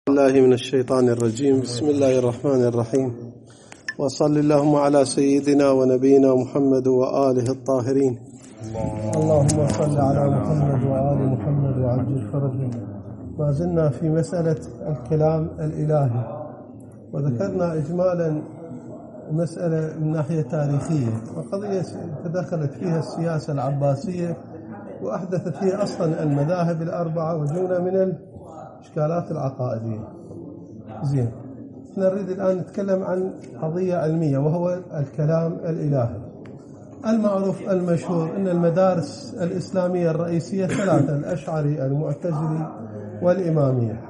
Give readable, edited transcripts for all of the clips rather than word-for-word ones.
الله من الشيطان الرجيم. بسم الله الرحمن الرحيم، وصل اللهم على سيدنا ونبينا محمد وآله الطاهرين. اللهم صل على محمد وآل محمد وعجل فرجهم. ما زلنا في مسألة الكلام الإلهي، وذكرنا إجمالا مسألة من ناحية تاريخية، وقضية تدخلت فيها السياسة العباسية وأحدثت فيها أصلا المذاهب الأربعة وجملة من الإشكالات العقائدية. زين، نريد الآن نتكلم عن قضية علمية وهو الكلام الإلهي. المعروف المشهور أن المدارس الإسلامية الرئيسية ثلاثة: الأشعري، المعتزلي، والإمامية.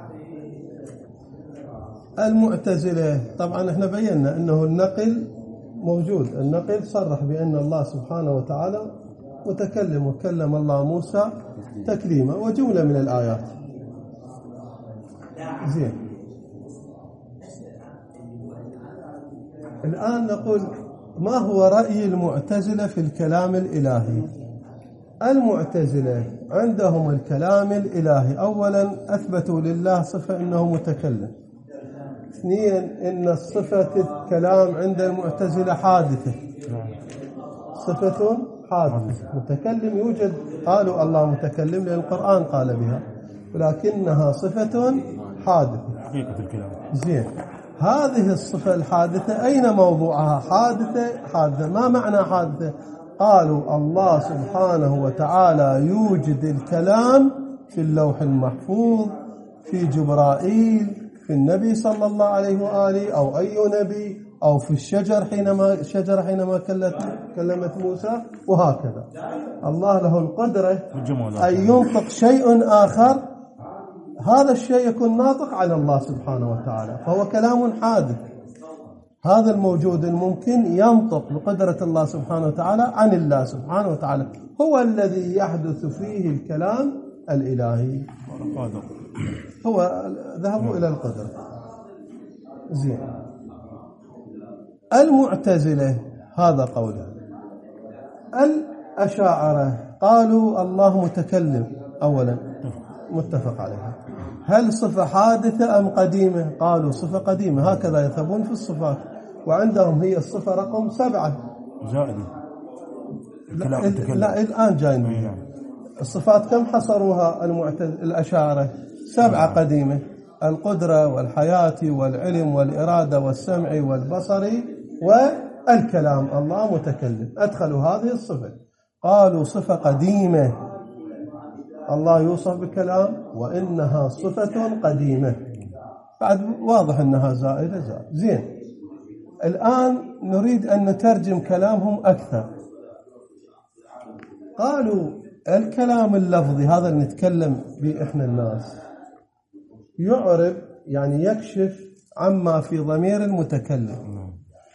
المعتزلة طبعا احنا بينا أنه النقل موجود، النقل صرح بأن الله سبحانه وتعالى متكلم، وكلم الله موسى تكليما، وجملة من الآيات. زين، الآن نقول ما هو رأي المعتزلة في الكلام الإلهي؟ المعتزلة عندهم الكلام الإلهي أولا أثبتوا لله صفة أنه متكلم. اثنين، إن صفة الكلام عند المعتزلة حادثة، صفة حادثة، متكلم يوجد، قالوا الله متكلم لأن القرآن قال بها، ولكنها صفة حادثة حقيقة الكلام. زين، هذه الصفة الحادثة أين موضوعها؟ حادثة. ما معنى حادثة؟ قالوا الله سبحانه وتعالى يوجد الكلام في اللوح المحفوظ، في جبرائيل، في النبي صلى الله عليه وآله أو أي نبي، أو في الشجر حينما كلمت موسى، وهكذا. الله له القدرة أن ينطق شيء آخر، هذا الشيء يكون ناطق على الله سبحانه وتعالى، فهو كلام حادث. هذا الموجود الممكن ينطق بقدرة الله سبحانه وتعالى عن الله سبحانه وتعالى، هو الذي يحدث فيه الكلام الإلهي. هو ذهبوا إلى القدرة. زين، المعتزلة هذا قوله. الأشاعرة قالوا الله متكلم أولا، متفق عليها. هل صفة حادثة أم قديمة؟ قالوا صفة قديمة، هكذا يذهبون في الصفات، وعندهم هي الصفة رقم 7 زائدة. لا الآن جايين الصفات كم حصروها الأشاعرة؟ 7 قديمة: القدرة والحياة والعلم والإرادة والسمع والبصر والكلام. الله متكلم، أدخلوا هذه الصفة، قالوا صفة قديمة، الله يوصف بالكلام وإنها صفة قديمة، بعد واضح أنها زائدة. زين، الآن نريد أن نترجم كلامهم أكثر. قالوا الكلام اللفظي هذا اللي نتكلم به إحنا الناس يعرب، يعني يكشف عما في ضمير المتكلم،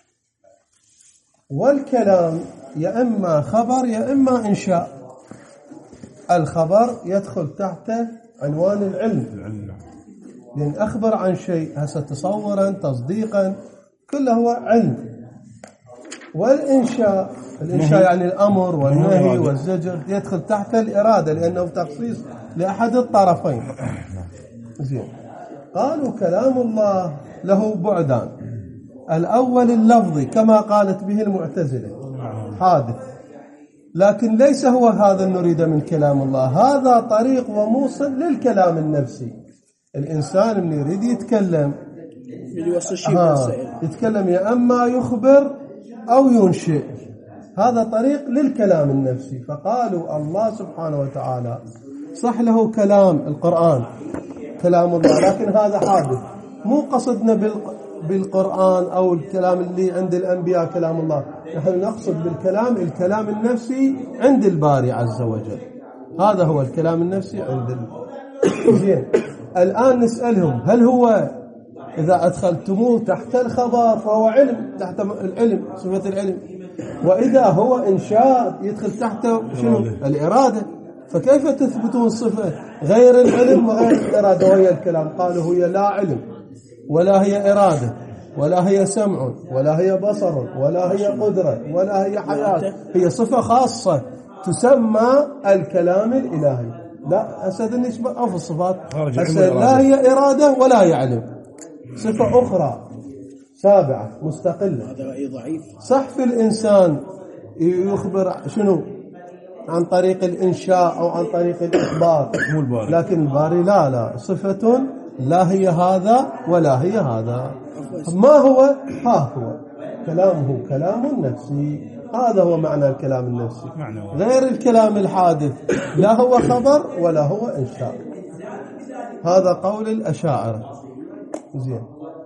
والكلام يا إما خبر يا إما إنشاء. الخبر يدخل تحت عنوان العلم، لأن أخبر عن شيء هسه تصورا تصديقا كله هو علم. والإنشاء يعني الأمر والنهي والزجر يدخل تحت الإرادة، لأنه تخصيص لأحد الطرفين. زين، قالوا كلام الله له بعدان: الأول اللفظي كما قالت به المعتزلة حادث، لكن ليس هو هذا نريد من كلام الله، هذا طريق وموصل للكلام النفسي. الإنسان من يريد يتكلم يتكلم يا أما يخبر أو ينشئ، هذا طريق للكلام النفسي. فقالوا الله سبحانه وتعالى صح له كلام القرآن كلام الله، لكن هذا حادث، مو قصدنا بالقرآن أو الكلام اللي عند الأنبياء كلام الله، نحن نقصد بالكلام الكلام النفسي عند الباري عز وجل، هذا هو الكلام النفسي عند زين، الآن نسألهم هل هو إذا أدخلتموه تحت الخبر فهو علم، تحت العلم صفة العلم، وإذا هو إنشاء يدخل تحته شنو؟ الإرادة. فكيف تثبتون صفة غير العلم وغير الإرادة وهي الكلام؟ قالوا هي لا علم ولا هي إرادة ولا هي سمع ولا هي بصر ولا هي قدرة ولا هي حياة، هي صفة خاصة تسمى الكلام الإلهي. لا أسد النسبة أو في الصفات أسد لا هي إرادة ولا هي علم، صفة أخرى سابعة مستقلة. هذا رأي ضعيف. صح في الإنسان يخبر شنو عن طريق الإنشاء أو عن طريق الإخبار، لكن الباري لا صفة لا هي هذا ولا هي هذا. ما هو؟ ها هو كلامه كلام نفسي، هذا هو معنى الكلام النفسي، غير الكلام الحادث، لا هو خبر ولا هو إنشاء. هذا قول الأشاعرة. زين،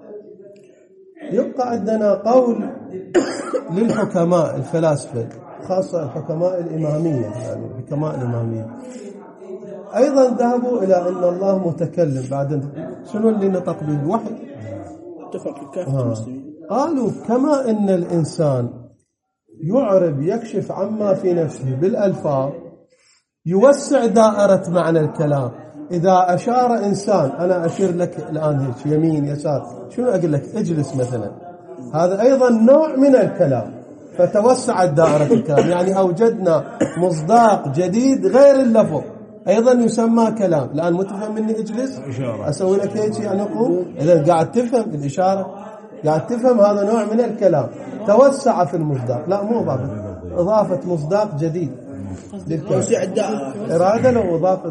يبقى عندنا قول للحكماء الفلاسفة، خاصة الحكماء الإمامية، يعني الحكماء الإمامية أيضا ذهبوا إلى أن الله متكلم. بعد شنو اللي نطق به؟ الوحي. اتفق الكافة المسلمين. قالوا كما أن الإنسان يعرب يكشف عما في نفسه بالألفاظ، يوسع دائرة معنى الكلام. إذا أشار إنسان، أنا أشير لك الآن هيك يمين يسار، شنو أقول لك؟ اجلس مثلا، هذا أيضا نوع من الكلام، فتوسعت دائرة الكلام، يعني أوجدنا مصداق جديد غير اللفظ أيضا يسمى كلام. الآن مو تفهم مني اجلس، أسوي لك هيك يعني قوم، إذا قاعد تفهم الإشارة، قاعد تفهم هذا نوع من الكلام، توسع في المصداق. لا مو إضافة مصداق جديد توسيع الدائرة، إرادة لو إضافة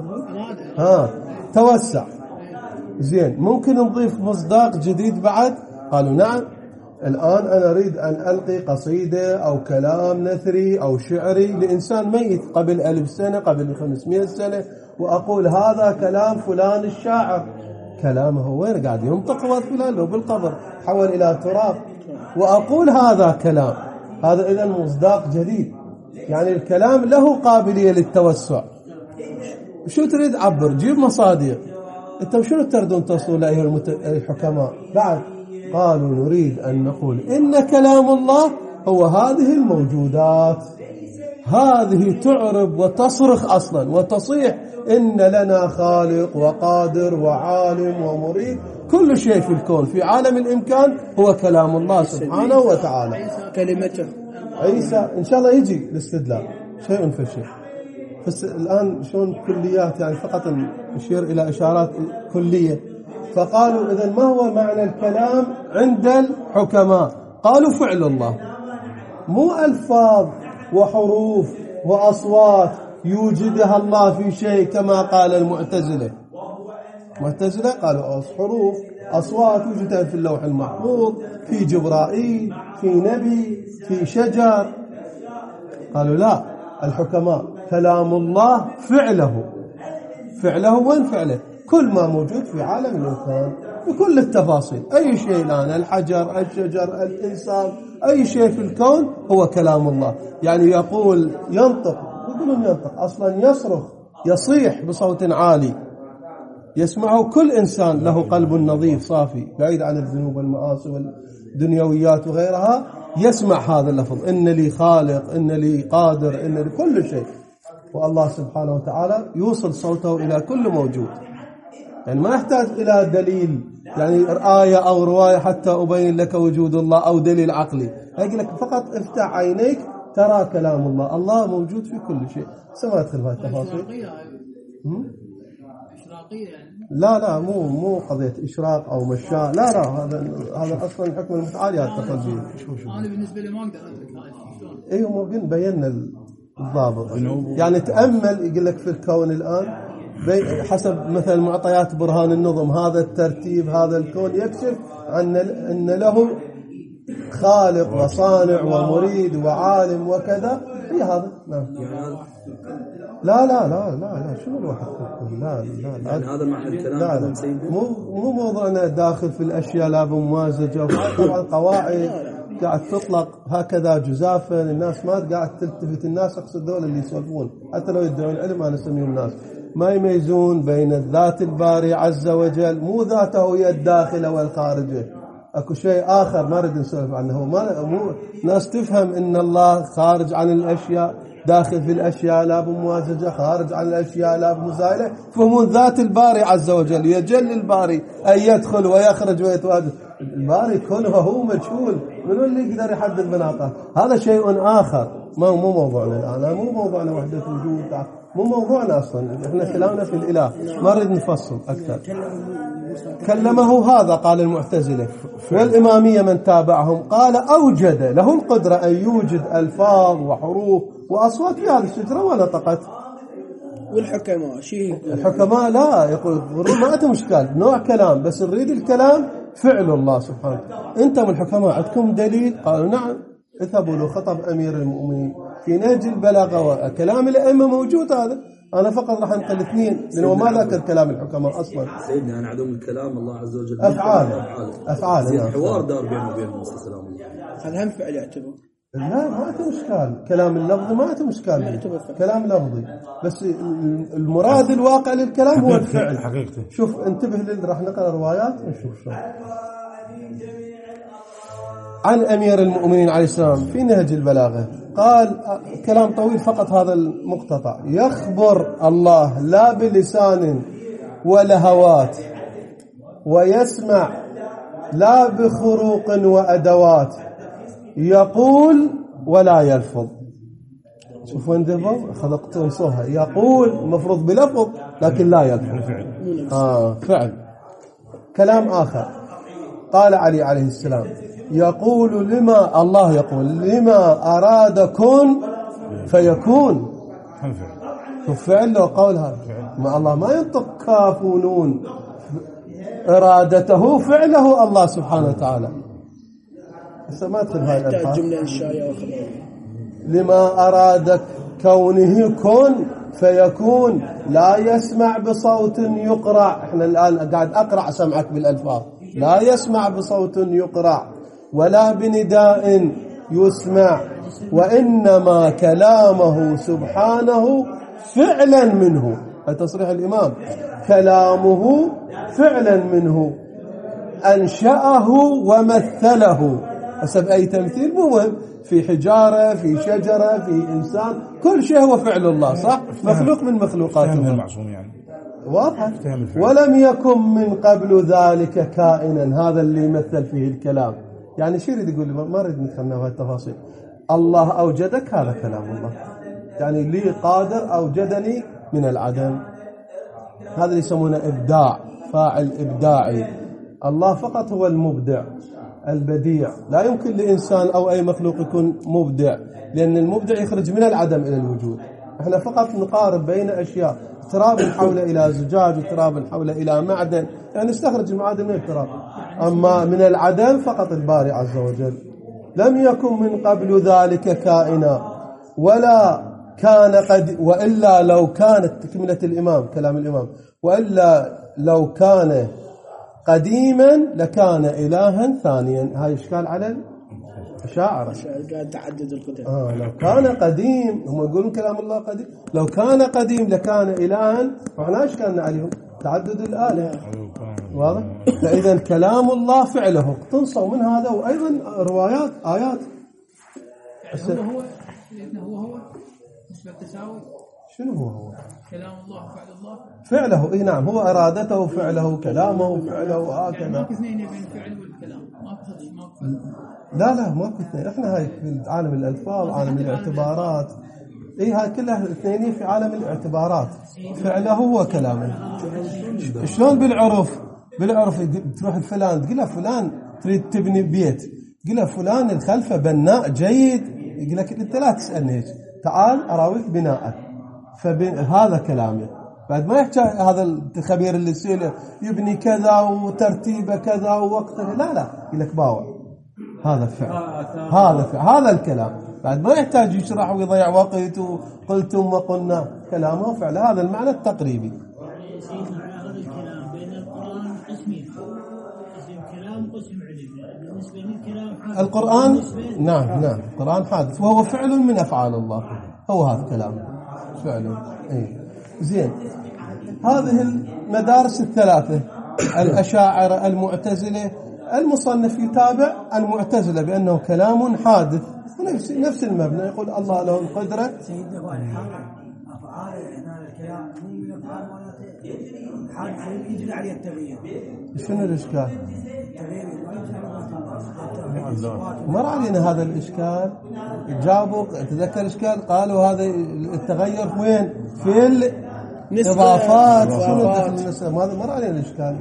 توسع. زين، ممكن نضيف مصداق جديد بعد؟ قالوا نعم. الآن أنا أريد أن ألقي قصيدة أو كلام نثري أو شعري لإنسان ميت قبل 1000 سنة، قبل 500 سنة، وأقول هذا كلام فلان الشاعر. كلامه وين؟ قاعد ينطق فلان لو بالقبر حول إلى تراب، وأقول هذا كلام. هذا إذا مصداق جديد، يعني الكلام له قابلية للتوسع. شو تريد عبر؟ جيب مصادر. أنتم شنو تردون تصلوا أيها الحكماء؟ بعد قالوا نريد أن نقول إن كلام الله هو هذه الموجودات، هذه تعرب وتصرخ أصلا وتصيح إن لنا خالق وقادر وعالم ومريد، كل شيء في الكون في عالم الإمكان هو كلام الله سبحانه وتعالى. كلمته عيسى إن شاء الله يجي الاستدلال شيء فشيء. بس الآن شلون كليات، يعني فقط نشير إلى إشارات كلية. فقالوا إذن ما هو معنى الكلام عند الحكماء؟ قالوا فعل الله، مو ألفاظ وحروف وأصوات يوجدها الله في شيء كما قال المعتزلة. المعتزلة قالوا حروف أصوات وجدها في اللوح المحفوظ، في جبرائيل، في نبي، في شجر. قالوا لا، الحكماء كلام الله فعله وين فعله؟ كل ما موجود في عالم الإنسان بكل التفاصيل، أي شيء الآن، الحجر، الشجر، الإنسان، أي شيء في الكون هو كلام الله. يعني يقول ينطق، يقولون ينطق، أصلا يصرخ، يصيح بصوت عالي يسمعه كل إنسان له قلب نظيف صافي بعيد عن الذنوب والمعاصي والدنيويات وغيرها، يسمع هذا اللفظ، إن لي خالق، إن لي قادر، إن لي كل شيء. والله سبحانه وتعالى يوصل صوته إلى كل موجود، يعني ما يحتاج إلى دليل، يعني آية أو رواية حتى أبين لك وجود الله أو دليل عقلي. أقول لك فقط افتح عينيك ترى كلام الله، الله موجود في كل شيء. سما أدخل في التفاصيل. لا مو قضية إشراق أو مشاء، لا هذا أصلا الحكم المتعالي التفضل. أنا بالنسبة لي ما أقدر أدرك هذا شلون. أيوة ممكن بينا الضابط، يعني تأمل يقول لك في الكون الآن حسب مثل معطيات برهان النظم، هذا الترتيب، هذا الكون يكشف أن له خالق وصانع ومريد وعالم وكذا. هي هذا نعم. لا شنو الواحد لا يعني هذا معنى الكلام. لا مو موضوعنا داخل في الأشياء لا بموازجة. طبعا قواعد قاعد تطلق هكذا جزافا، الناس ما قاعد تلتفت، الناس أقصد دول اللي يسولفون حتى لو يدعون العلم أنا أسميهم الناس ما يميزون بين الذات الباري عز وجل، مو ذاته هي الداخلة والخارجة، اكو شيء آخر ما نريد نسولف عنه. مو ناس تفهم إن الله خارج عن الأشياء، داخل في الأشياء لا بموازجة، خارج عن الأشياء لا بمزايلة. فهم ذات الباري عز وجل، يجل الباري أن يدخل ويخرج ويتواجد. الباري كله هو مجهول، من اللي يقدر يحدد مناطه؟ هذا شيء آخر، مو موضوعنا الآن، مو موضوعنا وحدة وجود، مو موضوعنا أصلا، إحنا كلامنا في الإله، ما نريد نفصل أكثر. كلمه هذا قال المعتزلة، والإمامية من تابعهم قال أوجد له القدرة أن يوجد ألفاظ وحروف وأصوات في هذه الشجرة ونطقت. والحكماء شيء الحكماء لا يقول ما عندهم إشكال، نوع كلام بس نريد الكلام فعل الله سبحانه. أنتم الحكماء عندكم دليل؟ قالوا نعم، اذهبوا له خطب أمير المؤمنين في نهج البلاغة وكلام الأئمة موجود هذا. أنا فقط راح أنقل اثنين لأنه ما ذكر كلام الحكماء أصلا. سيدنا أنا عدم الكلام الله عز وجل أفعال الحوار دار بينه وبين موسى سلام الله. هذا هم فعل يعتبر. لا ما عنده إشكال، كلام اللفظي ما عنده إشكال، كلام لفظي بس المراد الواقع للكلام هو الفعل حقيقته. شوف انتبه راح نقرأ روايات ونشوف شو. عن أمير المؤمنين عليه السلام في نهج البلاغة قال كلام طويل فقط هذا المقتطع: يخبر الله لا بلسان ولا هوات، ويسمع لا بخروق وأدوات، يقول ولا يلفظ. شوفوا عندهم خلقتون صوها، يقول مفروض بلفظ لكن لا يلفظ. فعل. كلام آخر قال علي عليه السلام يقول لما الله يقول لما أراد كن فيكون. فعل له قول هذا، ما الله ما ينطق كاف ونون، إرادته فعله الله سبحانه وتعالى. ما تدخل هاي الألفاظ. لما أراد كونه كن فيكون، لا يسمع بصوت يقرع. احنا الآن قاعد أقرع سمعك بالألفاظ. لا يسمع بصوت يقرع ولا بنداء يسمع، وإنما كلامه سبحانه فعلا منه. تصريح الإمام، كلامه فعلا منه، أنشأه ومثله. حسب أي تمثيل مهم، في حجارة، في شجرة، في إنسان، كل شيء هو فعل الله، صح؟ مخلوق من مخلوقات الله المعصوم يعني. واضح. ولم يكن من قبل ذلك كائنا. هذا اللي يمثل فيه الكلام. يعني شو يريد يقول؟ ما نريد ندخلنا في التفاصيل. الله أوجدك، هذا كلام الله. يعني لي قادر أوجدني من العدم. هذا اللي يسمونه إبداع، فاعل إبداعي. الله فقط هو المبدع البديع. لا يمكن لإنسان أو أي مخلوق يكون مبدع، لأن المبدع يخرج من العدم إلى الوجود. احنا فقط نقارب بين أشياء، تراب حول إلى زجاج، تراب حول إلى معدن، يعني نستخرج المعادن من التراب. أما من العدم فقط الباري عز وجل. لم يكن من قبل ذلك كائنا ولا كان قد، وإلا لو كانت تكملة الإمام كلام الإمام، وإلا لو كان قديما لكان إلها ثانيا. هاي إشكال على الأشاعرة. قاعد تعدد القدم. لو كان قديم، هم يقولون كلام الله قديم، لو كان قديم لكان إلها، وإحنا إشكالنا عليهم تعدد الآلهة. واضح؟ فإذا كلام الله فعله تنصوا من هذا. وأيضا روايات آيات. هو نسبة التساوي. شنو هو؟ كلام الله وفعل الله. فعله، اي نعم، هو ارادته فعله، كلامه فعله، هكذا. يعني ماكو اثنين بين الفعل والكلام، ماكو. لا ماكو اثنين. احنا هاي في عالم الالفاظ، عالم الاعتبارات. اي هاي كلها اثنين في عالم الاعتبارات، فعله وكلامه. شلون بالعرف تروح الفلان تقول له فلان تريد تبني بيت، تقول له فلان الخلفه بناء جيد، يقول لك انت لا تسالني هيك، تعال اراويك بناءك. فهذا كلامه. بعد ما يحكي هذا الخبير اللي يصير يبني كذا وترتيبه كذا ووقته، لا يقول لك باوع، هذا فعل، هذا فعل، هذا الكلام. بعد ما يحتاج يشرح ويضيع وقت وقلتم وقلنا، كلامه فعل. هذا المعنى التقريبي. الكلام بين القرآن قسمين، قسم كلام وقسم علم. بالنسبة للكلام القرآن نعم القرآن حادث، وهو فعل من أفعال الله. هو هذا كلامه فعل. زين. هذه المدارس الثلاثة، الأشاعرة، المعتزلة، المصنف يتابع المعتزلة بأنه كلام حادث، نفس المبنى. يقول الله له القدرة. أفعال الكلام من الأفعال حادث يجري عليه التغيير. شنو الإشكال؟ مر علينا هذا الإشكال. جابوا تذكر إشكال قالوا هذا التغير وين في الإضافات. هذا مر علينا الإشكال.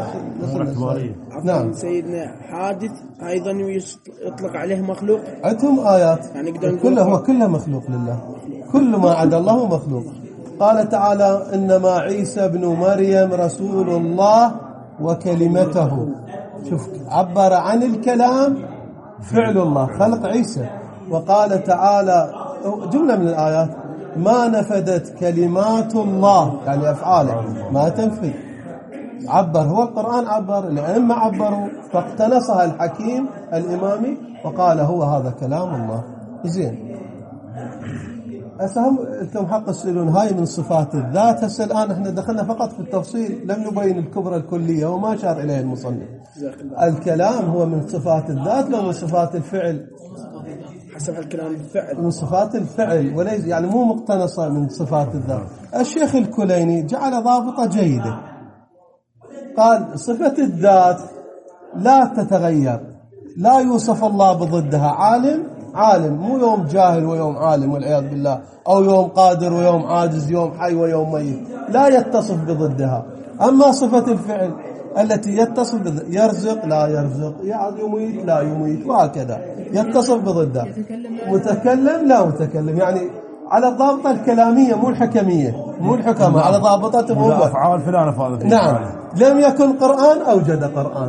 نعم سيدنا حادث أيضا يطلق عليه مخلوق. عندهم آيات يعني كله مخلوق لله. كل ما عدا الله مخلوق. قال تعالى إنما عيسى بن مريم رسول الله وكلمته. شوف عبر عن الكلام فعل الله خلق عيسى. وقال تعالى جملة من الآيات ما نفدت كلمات الله يعني أفعاله ما تنفذ. عبر هو القرآن عبر الأئمة عبروا فاقتنصها الحكيم الإمامي وقال هو هذا كلام الله. زين أنتم حق تسألون هاي من صفات الذات. هسه الآن احنا دخلنا فقط في التفصيل لم نبين الكبرى الكلية وما أشار إليه المصنف. الكلام هو من صفات الذات لو من صفات الفعل؟ حسب الكلام الفعل من صفات الفعل وليس يعني مو مقتنصة من صفات الذات. الشيخ الكليني جعل ضابطة جيدة قال صفة الذات لا تتغير لا يوصف الله بضدها. عالم مو يوم جاهل ويوم عالم والعياذ بالله أو يوم قادر ويوم عاجز يوم حي ويوم ميت لا يتصف بضدها. أما صفة الفعل التي يتصف يرزق لا يرزق يميت لا يميت وهكذا يتصف بضدها. متكلم لا متكلم يعني على الضابطة الكلامية مو الحكمية مو الحكمة على ضابطتهم هم. أفعال فلان فاضل. نعم لم يكن قرآن أوجد قرآن.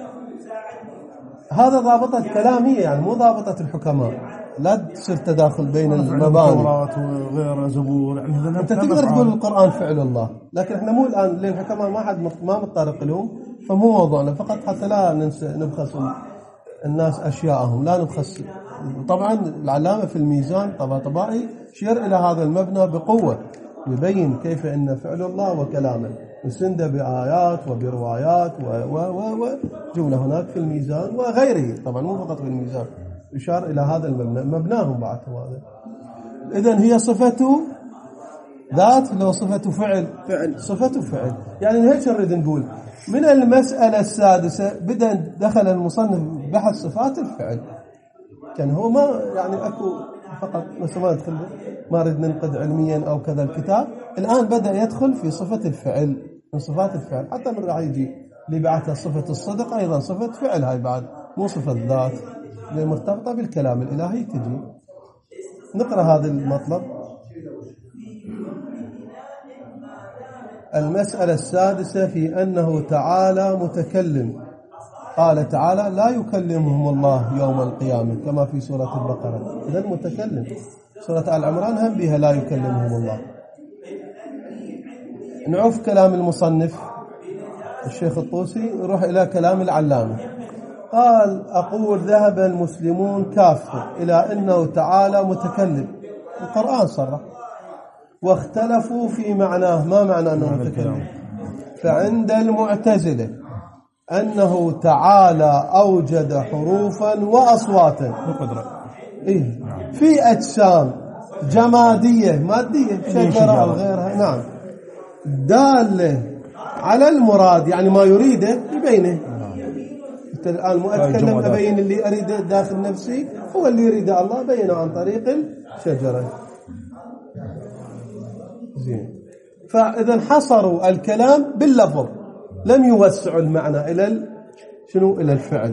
هذا ضابطة كلامية يعني مو ضابطة الحكماء. لا تصير تداخل بين المباني وغير زبور. أنت تقدر تقول القرآن فعل الله لكن احنا مو الآن للحكماء ما متطرق لهم فمو موضوعنا فقط حتى لا نبخس الناس أشياءهم لا نبخس. طبعا العلامة في الميزان طباطبائي شير إلى هذا المبنى بقوة يبين كيف إن فعل الله وكلامه يسند بآيات وبروايات وجملة هناك في الميزان وغيره. طبعا مو فقط في الميزان يشار إلى هذا المبنى مبناهم بعد هذا. إذن هي صفة ذات لو صفة فعل صفة فعل يعني هيك نريد نقول. من المسألة السادسة بدأ دخل المصنف بحث صفات الفعل كان هو ما يعني أكو فقط مثل ما ندخل ما رد ننقد علميا أو كذا الكتاب. الآن بدأ يدخل في صفة الفعل من صفات الفعل حتى من راح يجي اللي بعدها صفة الصدق أيضا صفة فعل هاي بعد مو صفة ذات اللي مرتبطة بالكلام الإلهي تجي. نقرأ هذا المطلب. المسألة السادسة في أنه تعالى متكلم. قال تعالى لا يكلمهم الله يوم القيامة كما في سورة البقرة. إذن متكلم. سورة آل عمران هم بها لا يكلمهم الله. نعوف كلام المصنف الشيخ الطوسي نروح إلى كلام العلامة. قال أقول ذهب المسلمون كافة إلى أنه تعالى متكلم. القرآن صرح واختلفوا في معناه. ما معنى أنه متكلم؟ فعند المعتزلة أنه تعالى أوجد حروفا وأصواتا في أجسام جمادية مادية شجرة أو غيرها نعم دالة على المراد يعني ما يريده يبينه. الآن مو أتكلم أبين اللي أريده داخل نفسي هو اللي يريده الله بينه عن طريق الشجرة. زين فإذا حصروا الكلام باللفظ لم يوسعوا المعنى إلى إلى الفعل.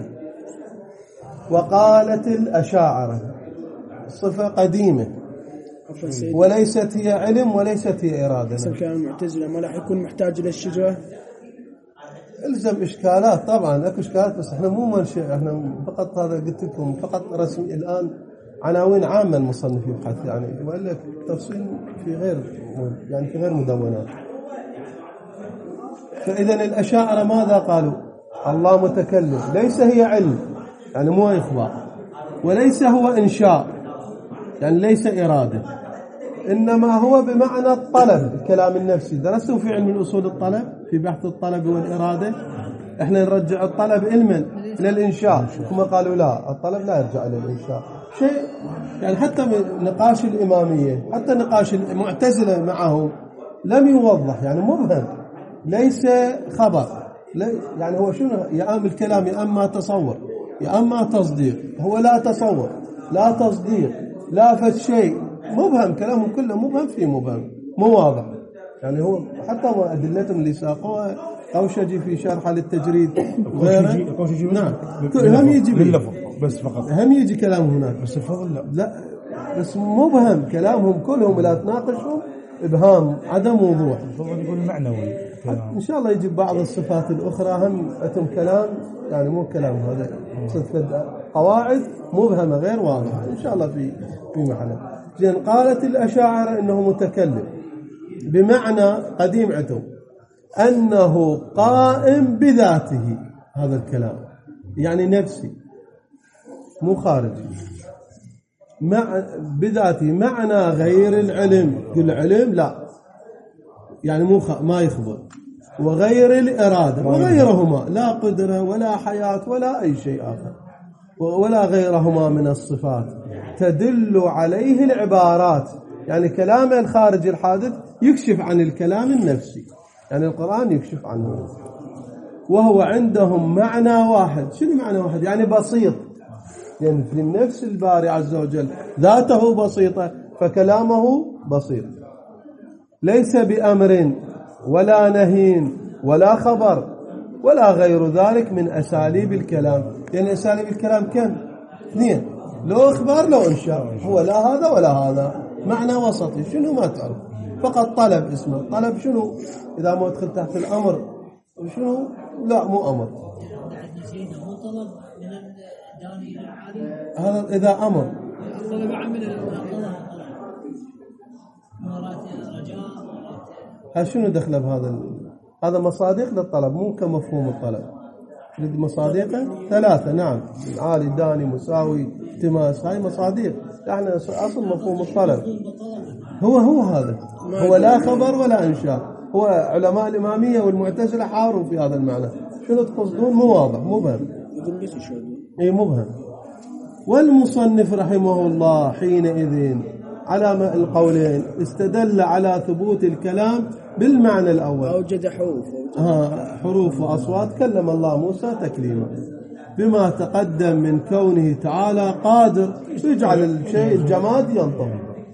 وقالت الأشاعرة صفة قديمة وليست هي علم وليست هي إرادة. حسب كلام المعتزلة ما راح يكون محتاج إلى الشجرة. الزم إشكالات طبعا أكو إشكالات بس إحنا مو منشئ إحنا فقط هذا قلت لكم فقط رسمي الآن عناوين عامة المصنف يبحث يعني وإلا تفصيل في غير مدونات. فإذا الأشاعرة ماذا قالوا؟ الله متكلم ليس هي علم يعني مو إخبار وليس هو إنشاء يعني ليس إرادة إنما هو بمعنى الطلب. الكلام النفسي درستوا في علم الأصول الطلب في بحث الطلب والإرادة. إحنا نرجع الطلب علما إلى الإنشاء كما قالوا لا الطلب لا يرجع إلى الإنشاء شيء يعني حتى من نقاش الإمامية حتى نقاش المعتزلة معه لم يوضح يعني مبهم ليس خبر يعني هو شنو يا أم الكلام يا أم ما تصور يا أما تصديق. هو لا تصور لا تصديق لا فد شيء، مبهم، كلامهم كله مبهم في مبهم مو واضح. يعني هو حتى أدلتهم اللي ساقوها قوشجي في شرح للتجريد غيره. نعم هم يجي باللفظ بس فقط، هم يجي كلام هناك بس الفضل لا بس مبهم كلامهم كلهم، لا تناقشهم إبهام عدم وضوح. الفضل يقول معنوي. إن شاء الله يجيب بعض الصفات الأخرى هم أتم كلام يعني مو كلام هذا صفة قواعد مبهمة غير واضحة إن شاء الله في محله. زين قالت الأشاعرة إنه متكلم بمعنى قديم عتو أنه قائم بذاته، هذا الكلام يعني نفسي مو خارجي بذاته، معنى غير العلم. كل علم لا يعني ما يخبر، وغير الإرادة وغيرهما، لا قدرة ولا حياة ولا أي شيء آخر ولا غيرهما من الصفات تدل عليه العبارات. يعني كلام الخارج الحادث يكشف عن الكلام النفسي، يعني القرآن يكشف عنه. وهو عندهم معنى واحد. شنو معنى واحد؟ يعني بسيط، يعني في النفس الباري عز وجل ذاته بسيطة فكلامه بسيط، ليس بأمر ولا نهي ولا خبر ولا غير ذلك من أساليب الكلام. يعني أساليب الكلام كم؟ 2، لو إخبار لو إنشاء. هو لا هذا ولا هذا، معنى وسطي. شنو ما تعرف، فقط طلب اسمه طلب. شنو إذا ما أدخل تحت الأمر شنو؟ لا مو أمر، هذا إذا أمر. طلب عمل هل شنو دخله بهذا؟ هذا مصادق للطلب مو كمفهوم الطلب. مصادقه 3 نعم، عالي داني مساوي التماس، هاي مصادق. احنا اصل مفهوم الطلب هو هذا، هو لا خبر ولا انشاء. هو علماء الاماميه والمعتزله حاروا في هذا المعنى. شنو تقصدون؟ مو واضح مبهم. اي مبهم. والمصنف رحمه الله حينئذ على القولين استدل على ثبوت الكلام بالمعنى الأول، أوجد حروف وأصوات كلم الله موسى تكليما، بما تقدم من كونه تعالى قادر يجعل الشيء الجماد ينطق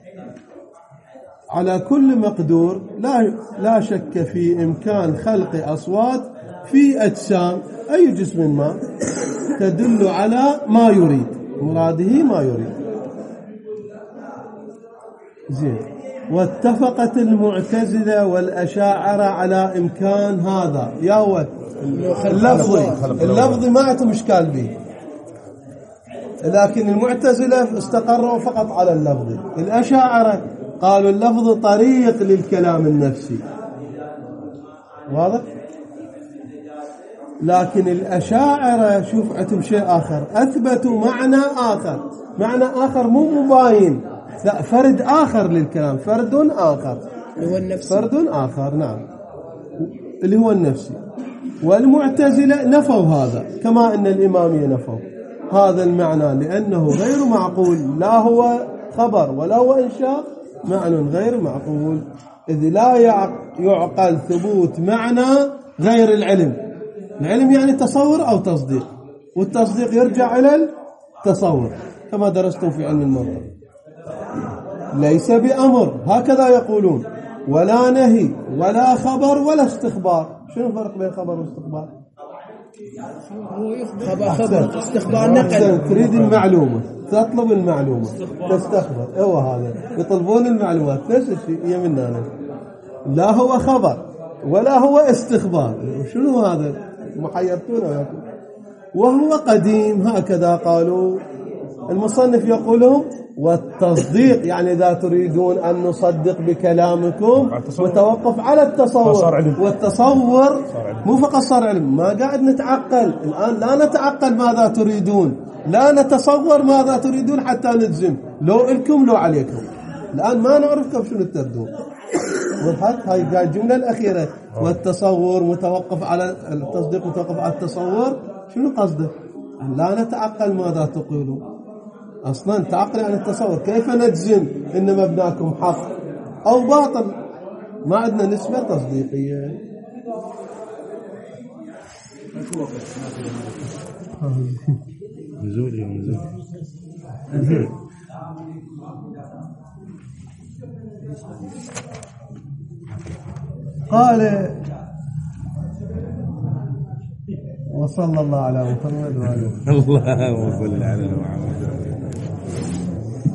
على كل مقدور. لا شك في إمكان خلق أصوات في أجسام أي جسم ما تدل على ما يريد، مراده ما يريد. زين. واتفقت المعتزلة والأشاعرة على إمكان هذا. يا ولد اللفظي ما عندهم إشكال به، لكن المعتزلة استقروا فقط على اللفظي. الأشاعرة قالوا اللفظ طريق للكلام النفسي، واضح؟ لكن الأشاعرة شوف عندهم شيء آخر، أثبتوا معنى آخر مو مباين، لا فرد آخر للكلام، فرد آخر اللي هو النفسي، فرد آخر نعم اللي هو النفسي. والمعتزلة نفوا هذا كما أن الإمامية نفوا هذا المعنى، لأنه غير معقول، لا هو خبر ولا هو إنشاء، معنى غير معقول، إذ لا يعقل ثبوت معنى غير العلم. العلم يعني تصور أو تصديق، والتصديق يرجع إلى التصور كما درستم في علم المنطق. ليس بأمر هكذا يقولون، ولا نهي ولا خبر ولا استخبار. شنو الفرق بين خبر واستخبار؟ خبر استخبار نقل. تريد المعلومة، تطلب المعلومة، تستخبر. هذا يطلبون المعلومات، نفس الشيء يمنا أنا. لا هو خبر ولا هو استخبار. شنو هذا؟ محيرتونا. وهو قديم هكذا قالوا المصنف يقولهم. والتصديق يعني إذا تريدون أن نصدق بكلامكم وتوقف على التصور، والتصور مو فقط صار علم. ما قاعد نتعقل الآن، لا نتعقل ماذا تريدون، لا نتصور ماذا تريدون حتى نجزم لو إلكم لو عليكم. الآن ما نعرفكم شنو تردون. وضحت هاي قاعد الجملة الأخيرة، والتصور متوقف على التصديق متوقف على التصور. شنو قصده؟ لا نتعقل ماذا تقولون. أصلا تعقل عن التصور، كيف نجزم إن مبناكم حق أو باطل؟ ما عندنا نسبة تصديقية. نزولي ونزول. قال وصلى الله على محمد وآله. اللهم صل على محمد.